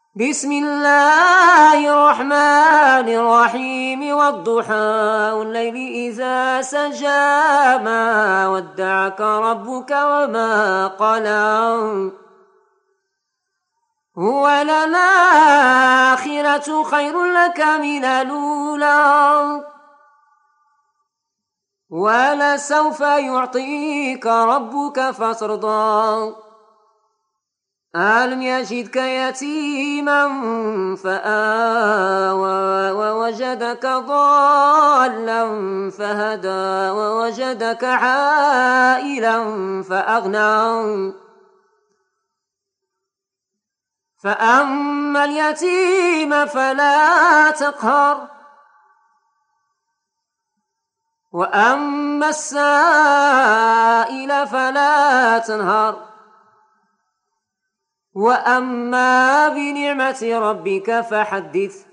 بسم الله الرحمن الرحيم والضحى والليل إذا سجى ما ودعك ربك وما قلى وللآخرة خير لك من الأولى ولسوف يعطيك ربك فترضى ألم يجدك يتيما فآوى ووجدك ضالا فهدى ووجدك عائلا فأغنى فأما اليتيم فلا تقهر وأما السائل فلا تنهر وأما بنعمة ربك فحدث